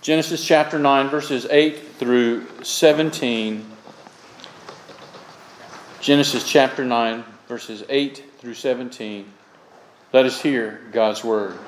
Genesis chapter 9, verses 8 through 17. Genesis chapter 9, verses 8 through 17. Let us hear God's word.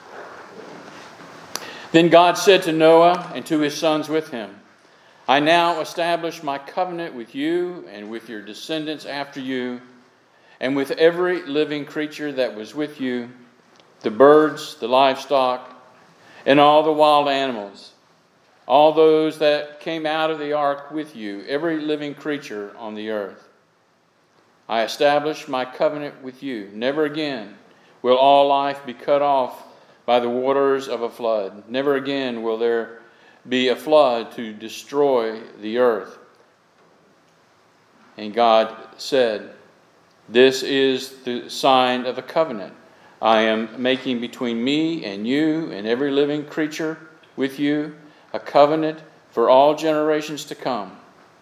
Then God said to Noah and to his sons with him, I now establish my covenant with you and with your descendants after you, and with every living creature that was with you, the birds, the livestock, and all the wild animals, all those that came out of the ark with you, every living creature on the earth. I establish my covenant with you. Never again will all life be cut off by the waters of a flood. Never again will there be a flood to destroy the earth. And God said, This is the sign of a covenant I am making between me and you and every living creature with you, a covenant for all generations to come.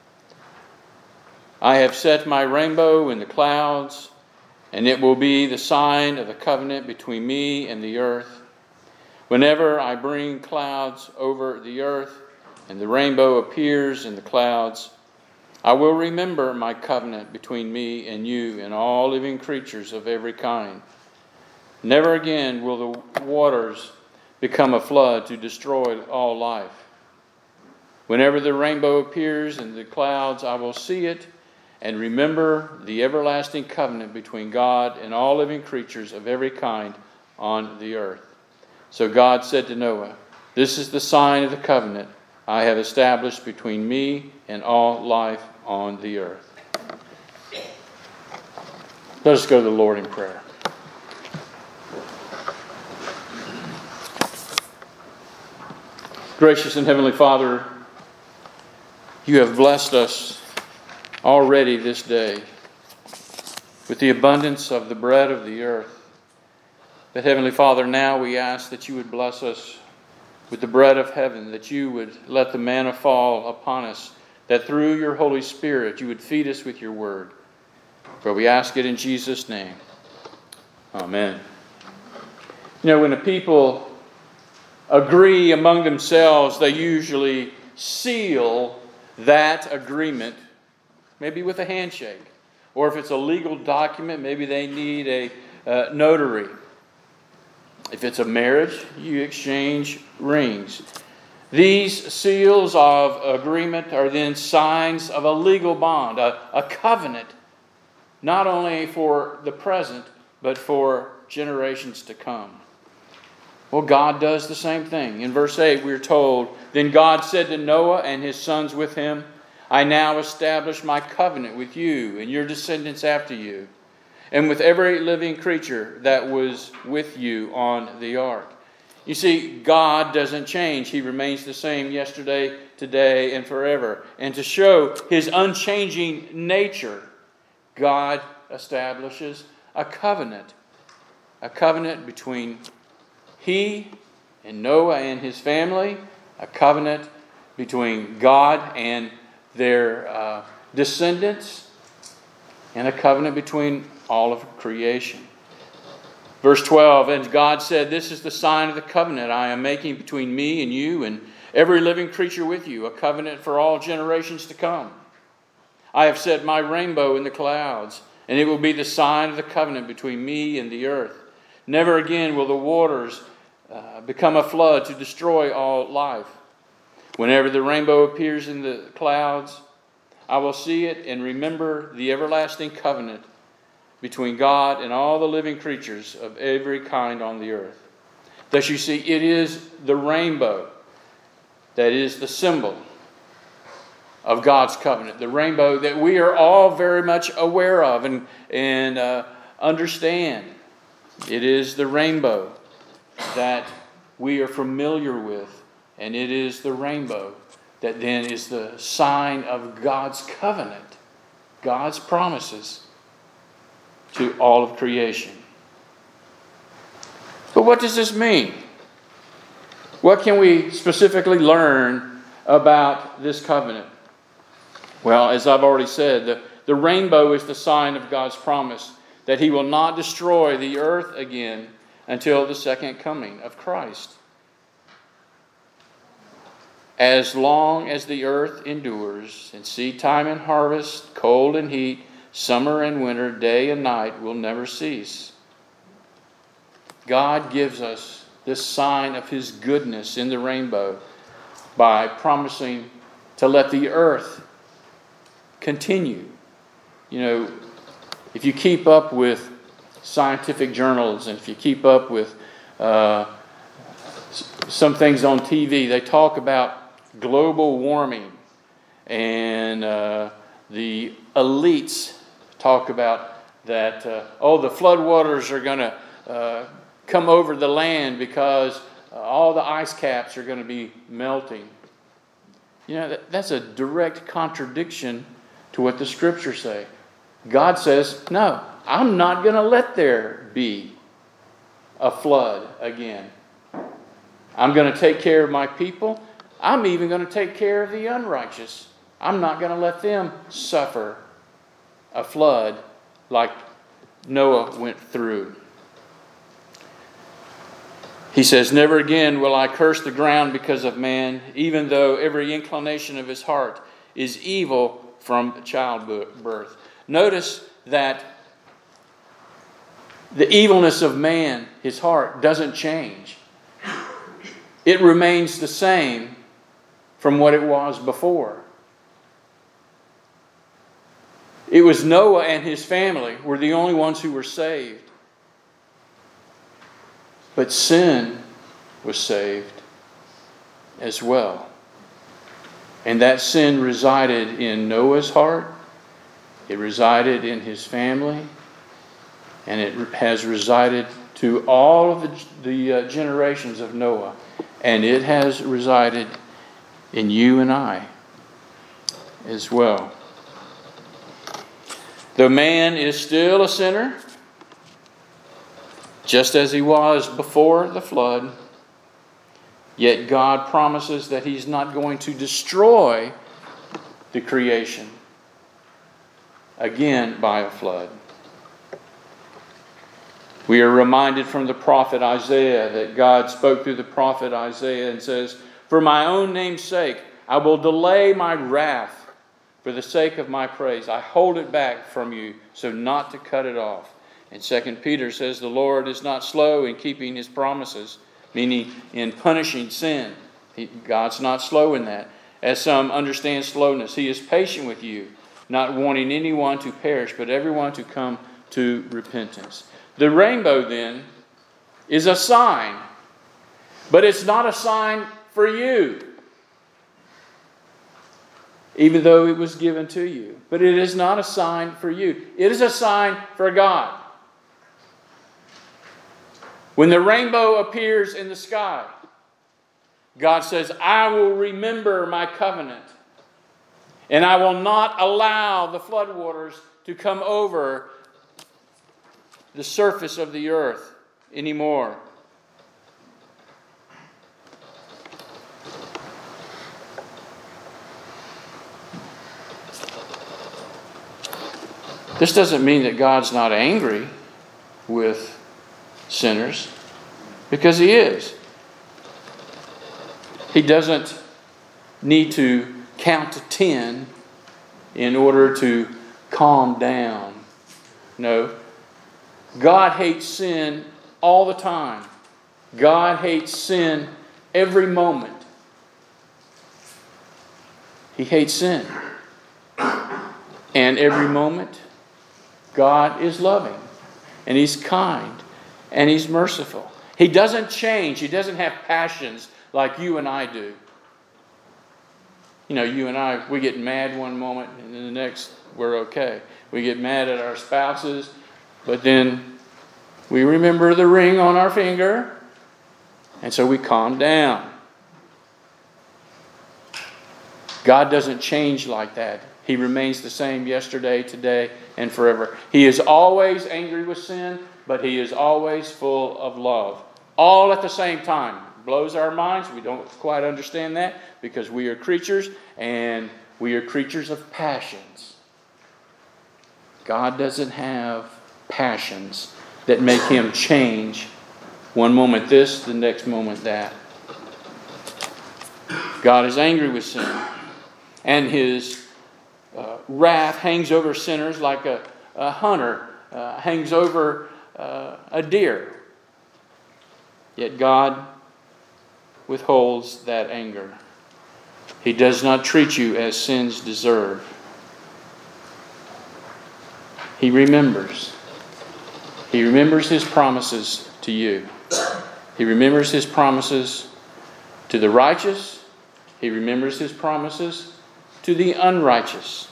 I have set my rainbow in the clouds, and it will be the sign of the covenant between me and the earth. Whenever I bring clouds over the earth and the rainbow appears in the clouds, I will remember my covenant between me and you and all living creatures of every kind. Never again will the waters become a flood to destroy all life. Whenever the rainbow appears in the clouds, I will see it and remember the everlasting covenant between God and all living creatures of every kind on the earth. So God said to Noah, This is the sign of the covenant I have established between me and all life on the earth. Let us go to the Lord in prayer. Gracious and Heavenly Father, you have blessed us already this day with the abundance of the bread of the earth. But Heavenly Father, now we ask that you would bless us with the bread of heaven, that you would let the manna fall upon us, that through your Holy Spirit you would feed us with your word. For we ask it in Jesus' name. Amen. You know, when the people agree among themselves, they usually seal that agreement, maybe with a handshake. Or if it's a legal document, maybe they need a notary. If it's a marriage, you exchange rings. These seals of agreement are then signs of a legal bond, a covenant, not only for the present, but for generations to come. Well, God does the same thing. In verse 8, we're told, Then God said to Noah and his sons with him, I now establish my covenant with you and your descendants after you, and with every living creature that was with you on the ark. You see, God doesn't change. He remains the same yesterday, today, and forever. And to show his unchanging nature, God establishes a covenant between he and Noah and his family, a covenant between God and their descendants, and a covenant between all of creation. Verse 12, And God said, This is the sign of the covenant I am making between me and you and every living creature with you, a covenant for all generations to come. I have set my rainbow in the clouds, and it will be the sign of the covenant between me and the earth. Never again will the waters become a flood to destroy all life. Whenever the rainbow appears in the clouds, I will see it and remember the everlasting covenant between God and all the living creatures of every kind on the earth. Thus you see, it is the rainbow that is the symbol of God's covenant. The rainbow that we are all very much aware of and understand. It is the rainbow that we are familiar with. And it is the rainbow that then is the sign of God's covenant, God's promises to all of creation. But what does this mean? What can we specifically learn about this covenant? Well, as I've already said, the rainbow is the sign of God's promise that he will not destroy the earth again until the second coming of Christ. as long as the earth endures, and seed time and harvest, cold and heat, summer and winter, day and night will never cease. God gives us this sign of His goodness in the rainbow by promising to let the earth continue. You know, if you keep up with scientific journals, and if you keep up with some things on TV, they talk about global warming, and the elites talk about that, the floodwaters are going to come over the land because all the ice caps are going to be melting. You know, that's a direct contradiction to what the Scriptures say. God says, no, I'm not going to let there be a flood again. I'm going to take care of my people. I'm even going to take care of the unrighteous. I'm not going to let them suffer a flood like Noah went through. He says, never again will I curse the ground because of man, even though every inclination of his heart is evil from childbirth. Notice that the evilness of man, his heart, doesn't change. It remains the same from what it was before. It was Noah and his family were the only ones who were saved. But sin was saved as well. And that sin resided in Noah's heart. It resided in his family. And it has resided to all of the generations of Noah. And it has resided in you and I as well. The man is still a sinner, just as he was before the flood. Yet God promises that He's not going to destroy the creation again by a flood. We are reminded from the prophet Isaiah that God spoke through the prophet Isaiah and says, for my own name's sake, I will delay my wrath for the sake of my praise. I hold it back from you so not to cut it off. And 2 Peter says the Lord is not slow in keeping His promises, meaning in punishing sin. God's not slow in that. As some understand slowness, He is patient with you, not wanting anyone to perish, but everyone to come to repentance. The rainbow, then, is a sign, but it's not a sign for you, even though it was given to you. But it is not a sign for you. It is a sign for God. When the rainbow appears in the sky, God says, I will remember my covenant, and I will not allow the floodwaters to come over the surface of the earth anymore. This doesn't mean that God's not angry with sinners, because He is. He doesn't need to count to 10 in order to calm down. No. God hates sin all the time. God hates sin every moment. He hates sin. And every moment, God is loving. And He's kind. And He's merciful. He doesn't change. He doesn't have passions like you and I do. You know, you and I, we get mad one moment, and then the next, we're okay. We get mad at our spouses, but then we remember the ring on our finger, and so we calm down. God doesn't change like that. He remains the same yesterday, today, and forever. He is always angry with sin, but He is always full of love. All at the same time. Blows our minds. We don't quite understand that because we are creatures, and we are creatures of passions. God doesn't have passions that make Him change one moment this, the next moment that. God is angry with sin, and His wrath hangs over sinners like a hunter hangs over a deer. Yet God withholds that anger. He does not treat you as sins deserve. He remembers. He remembers His promises to you. He remembers His promises to the righteous. He remembers His promises to the unrighteous.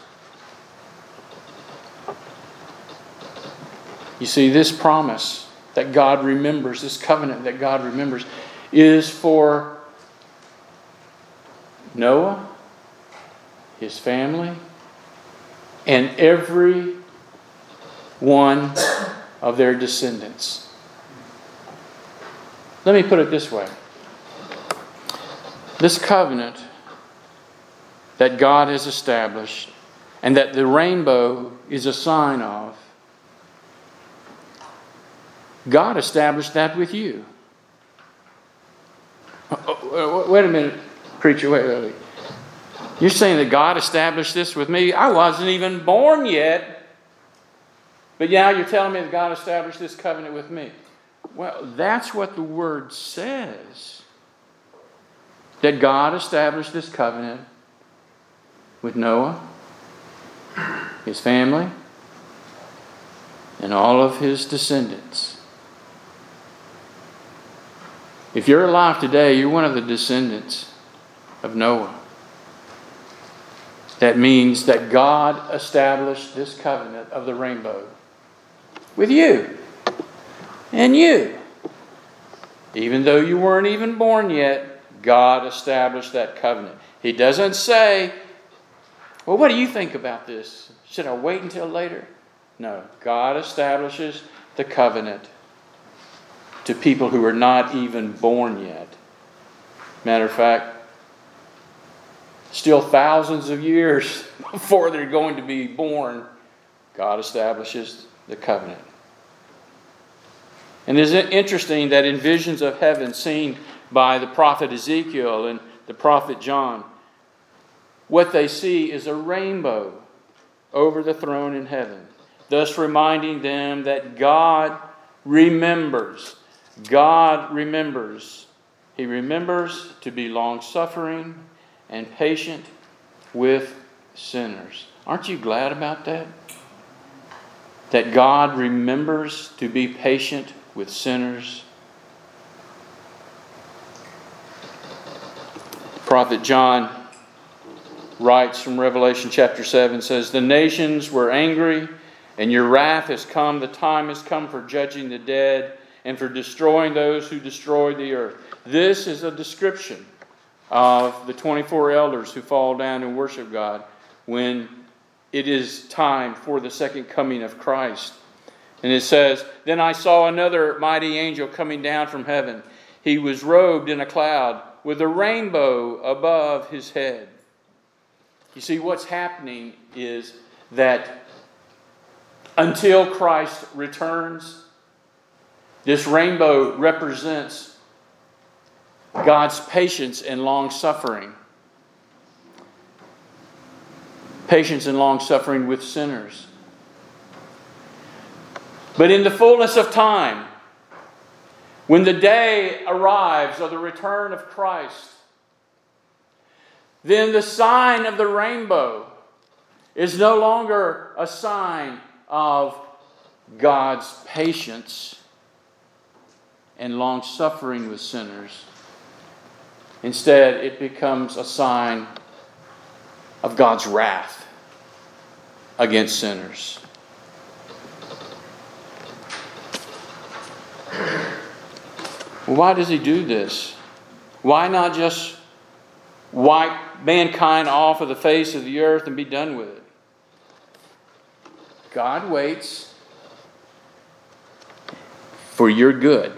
You see, this promise that God remembers, this covenant that God remembers, is for Noah, his family, and every one of their descendants. Let me put it this way. This covenant that God has established and that the rainbow is a sign of, God established that with you. Wait a minute, preacher. Wait. You're saying that God established this with me? I wasn't even born yet. But now you're telling me that God established this covenant with me. Well, that's what the Word says. That God established this covenant with Noah, his family, and all of his descendants. If you're alive today, you're one of the descendants of Noah. That means that God established this covenant of the rainbow with you and you. Even though you weren't even born yet, God established that covenant. He doesn't say, well, what do you think about this? Should I wait until later? No, God establishes the covenant to people who are not even born yet. Matter of fact, still thousands of years before they're going to be born, God establishes the covenant. And it's interesting that in visions of heaven seen by the prophet Ezekiel and the prophet John, what they see is a rainbow over the throne in heaven, thus reminding them that God remembers. God remembers. He remembers to be long-suffering and patient with sinners. Aren't you glad about that? That God remembers to be patient with sinners. Prophet John writes from Revelation chapter 7, says, "The nations were angry, and your wrath has come. The time has come for judging the dead and for destroying those who destroy the earth." This is a description of the 24 elders who fall down and worship God when it is time for the second coming of Christ. And it says, "Then I saw another mighty angel coming down from heaven. He was robed in a cloud with a rainbow above his head." You see, what's happening is that until Christ returns, this rainbow represents God's patience and long-suffering. Patience and long-suffering with sinners. But in the fullness of time, when the day arrives of the return of Christ, then the sign of the rainbow is no longer a sign of God's patience and long-suffering with sinners. Instead, it becomes a sign of God's wrath against sinners. Why does He do this? Why not just wipe mankind off of the face of the earth and be done with it? God waits for your good.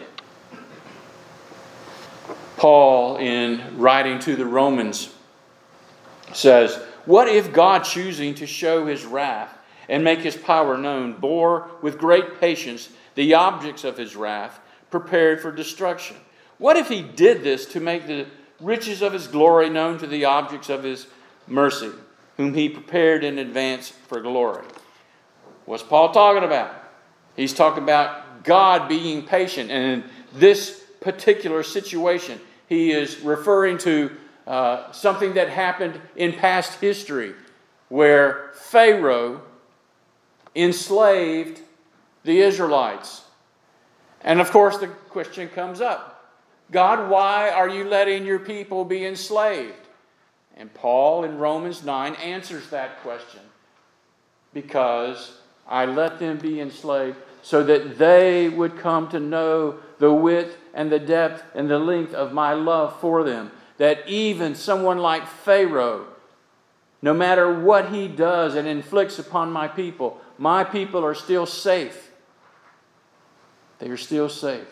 Paul, in writing to the Romans, says, "What if God, choosing to show His wrath and make His power known, bore with great patience the objects of His wrath, prepared for destruction?" What if He did this to make riches of His glory known to the objects of His mercy, whom He prepared in advance for glory. What's Paul talking about? He's talking about God being patient. And in this particular situation, he is referring to something that happened in past history where Pharaoh enslaved the Israelites. And of course the question comes up, God, why are you letting your people be enslaved? And Paul in Romans 9 answers that question. Because I let them be enslaved so that they would come to know the width and the depth and the length of my love for them. That even someone like Pharaoh, no matter what he does and inflicts upon my people are still safe. They are still safe.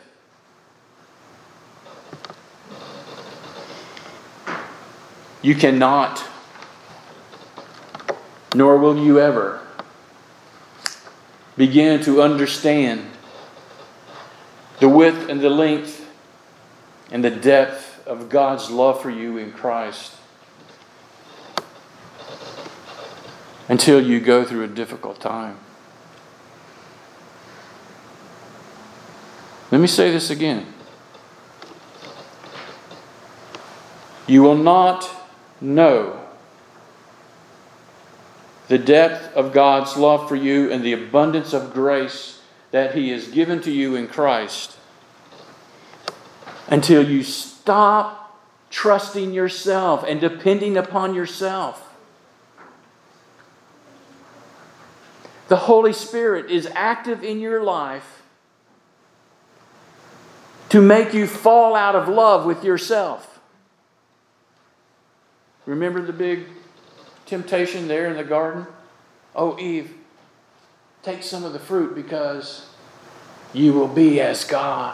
You cannot, nor will you ever, begin to understand the width and the length and the depth of God's love for you in Christ until you go through a difficult time. Let me say this again. You will not know the depth of God's love for you and the abundance of grace that He has given to you in Christ until you stop trusting yourself and depending upon yourself. The Holy Spirit is active in your life to make you fall out of love with yourself. Remember the big temptation there in the garden? Oh, Eve, take some of the fruit because you will be as God.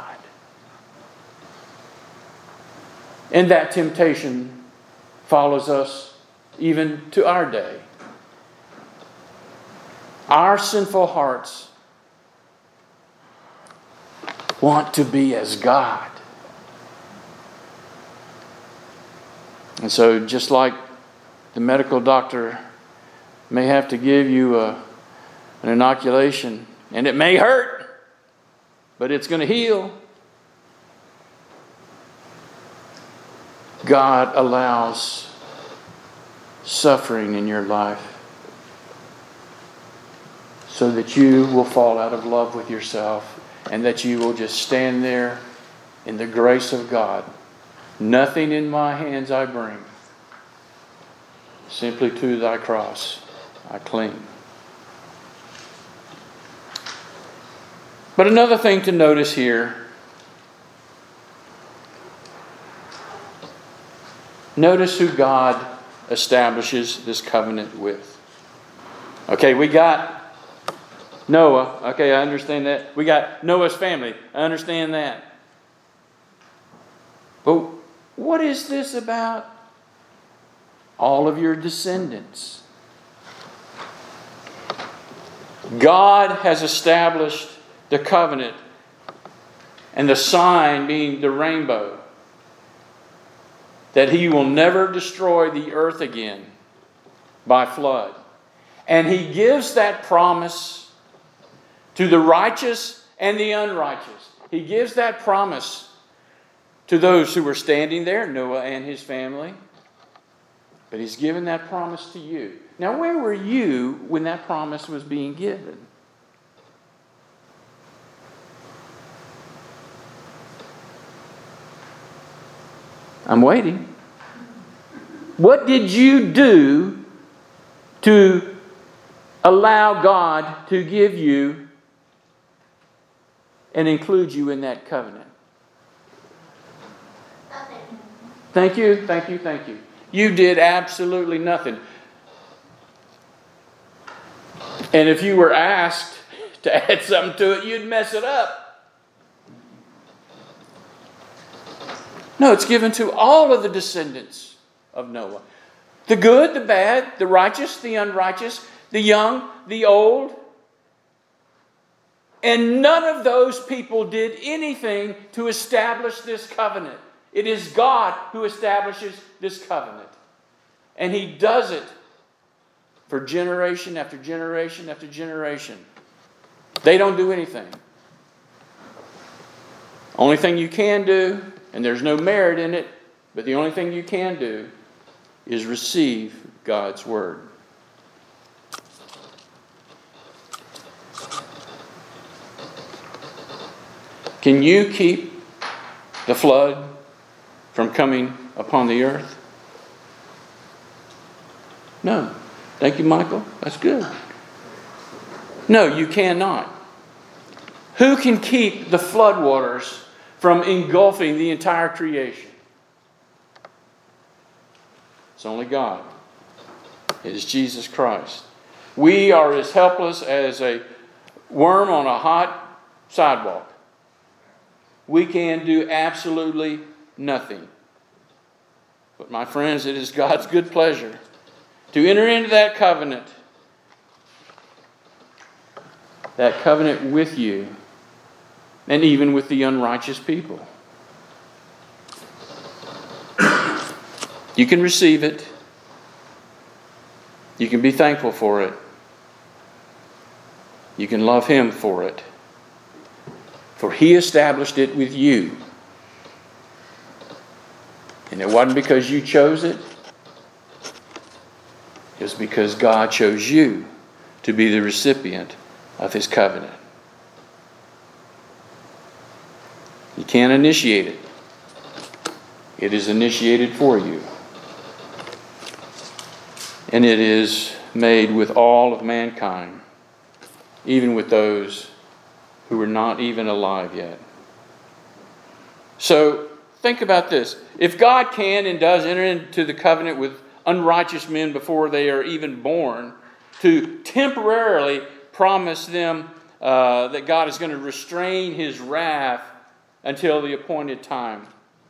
And that temptation follows us even to our day. Our sinful hearts want to be as God. And so just like the medical doctor may have to give you an inoculation, and it may hurt, but it's going to heal. God allows suffering in your life so that you will fall out of love with yourself and that you will just stand there in the grace of God. Nothing in my hands I bring. Simply to thy cross I cling. But another thing to notice here. Notice who God establishes this covenant with. Okay, we got Noah. Okay, I understand that. We got Noah's family. I understand that. But what is this about all of your descendants? God has established the covenant, and the sign being the rainbow, that He will never destroy the earth again by flood. And He gives that promise to the righteous and the unrighteous. He gives that promise to those who were standing there, Noah and his family. But He's given that promise to you. Now, where were you when that promise was being given? I'm waiting. What did you do to allow God to give you and include you in that covenant? Nothing. Thank you. You did absolutely nothing. And if you were asked to add something to it, you'd mess it up. No, it's given to all of the descendants of Noah. The good, the bad, the righteous, the unrighteous, the young, the old. And none of those people did anything to establish this covenant. It is God who establishes this covenant. And He does it for generation after generation after generation. They don't do anything. Only thing you can do, and there's no merit in it, but the only thing you can do is receive God's Word. Can you keep the flood from coming upon the earth? No. Thank you, Michael. That's good. No, you cannot. Who can keep the floodwaters from engulfing the entire creation? It's only God. It is Jesus Christ. We are as helpless as a worm on a hot sidewalk. We can do absolutely nothing. But my friends, it is God's good pleasure to enter into that covenant with you, and even with the unrighteous people. You can receive it. You can be thankful for it. You can love Him for it. For He established it with you. And it wasn't because you chose it. It was because God chose you to be the recipient of His covenant. You can't initiate it. It is initiated for you. And it is made with all of mankind, even with those who are not even alive yet. So, think about this. If God can and does enter into the covenant with unrighteous men before they are even born, to temporarily promise them that God is going to restrain His wrath until the appointed time.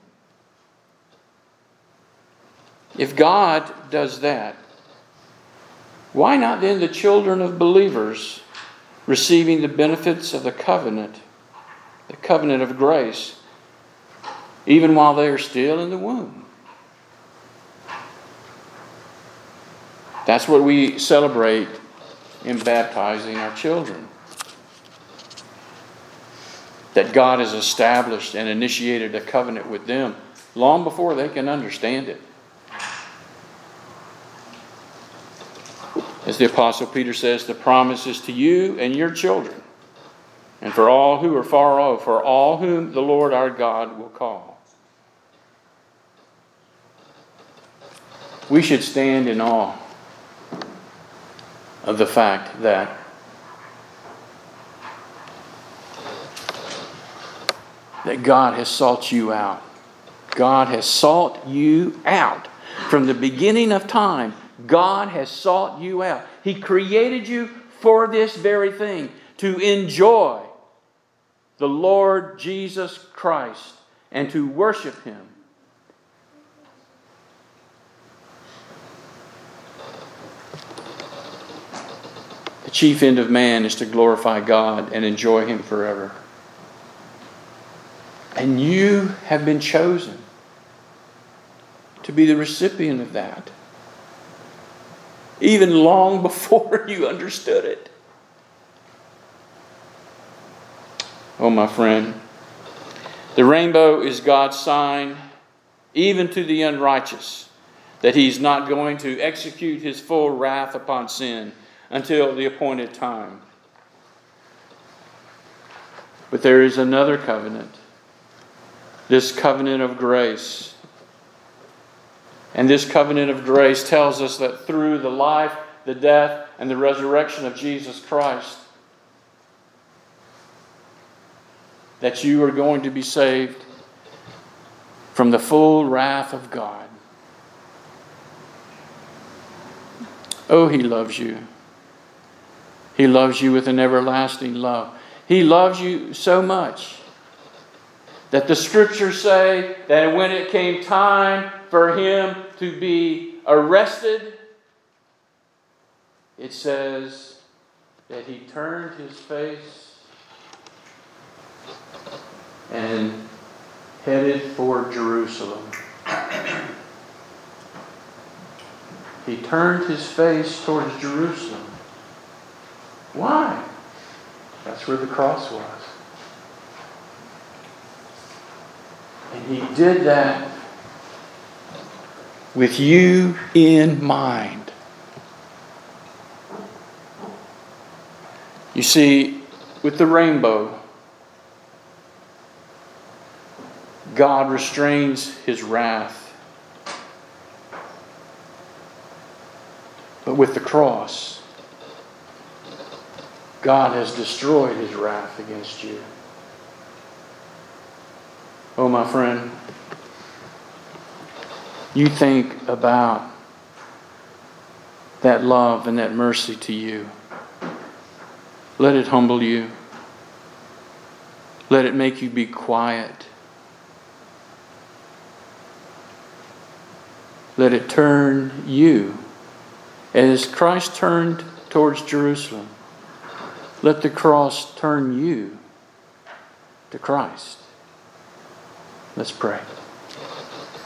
If God does that, why not then the children of believers receiving the benefits of the covenant of grace, even while they are still in the womb? That's what we celebrate in baptizing our children. That God has established and initiated a covenant with them long before they can understand it. As the Apostle Peter says, the promise is to you and your children, and for all who are far off, for all whom the Lord our God will call. We should stand in awe of the fact that God has sought you out. God has sought you out. From the beginning of time, God has sought you out. He created you for this very thing, to enjoy the Lord Jesus Christ and to worship Him. The chief end of man is to glorify God and enjoy Him forever. And you have been chosen to be the recipient of that, even long before you understood it. Oh, my friend, the rainbow is God's sign, even to the unrighteous, that He's not going to execute His full wrath upon sin until the appointed time. But there is another covenant, this covenant of grace. And this covenant of grace tells us that through the life, the death, and the resurrection of Jesus Christ, that you are going to be saved from the full wrath of God. Oh, He loves you. He loves you with an everlasting love. He loves you so much that the Scriptures say that when it came time for Him to be arrested, it says that He turned His face and headed for Jerusalem. He turned his face towards Jerusalem. Why? That's where the cross was. And he did that with you in mind. You see, with the rainbow, God restrains his wrath. But with the cross, God has destroyed his wrath against you. Oh, my friend, you think about that love and that mercy to you. Let it humble you. Let it make you be quiet. Let it turn you. As Christ turned towards Jerusalem, let the cross turn you to Christ. Let's pray.